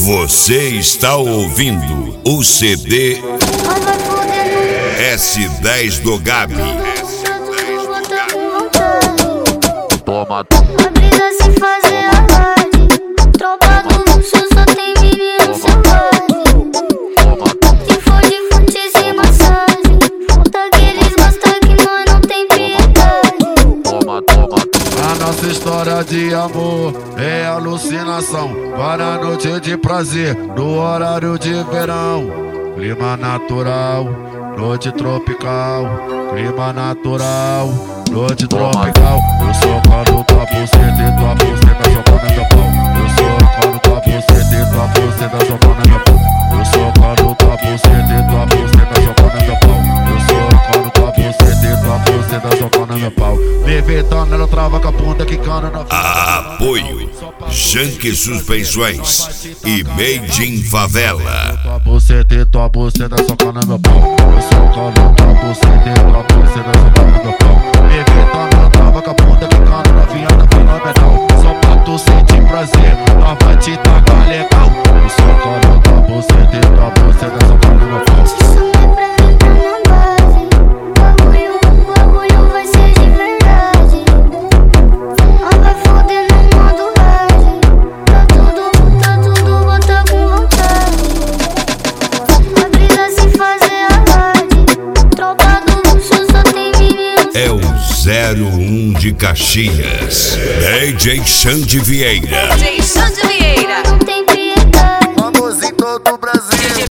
Você está ouvindo o CD S10 do Gabi. Toma. A brisa se fazer alarde, tropa do luxo só tem menino selvagem. Se for de fute sem massagem, volta que eles gostam que nós não tem piedade. Toma. A nossa história de amor é alucinação, para a noite de prazer, no horário de verão. Clima natural, noite tropical. Clima natural, noite tropical. Eu socando tua buceta e tua buceta socando meu pau. Eu socando tua buceta e tua buceta socando meu pau. Eu socando tua buceta e tua buceta socando meu pau. Eu socando tua buceta e tua buceta socando meu pau. Levitando, ela trava com a ponta quicando na Apoio Janque Suspensões e Made in Favela. tua buceta socando meu pau. Eu socando tua buceta e tua buceta socando meu pau. Levitando, ela trava com a ponta quicando na viada fenomenal. Só pra tu sentir prazer, nós vai te tacar legal. Eu socando tua buceta e tua buceta socando meu pau. Se souber pra mim tá na base, o bagulho vai ser de verdade. Nós vai foder no modo hard, tá tudo bota com vontade. A brisa se fazer alarde, tropa do luxo só tem menino. É o 01 de Caxias, DJ Xande Vieira. Não tem piedade. Vamos em todo o Brasil.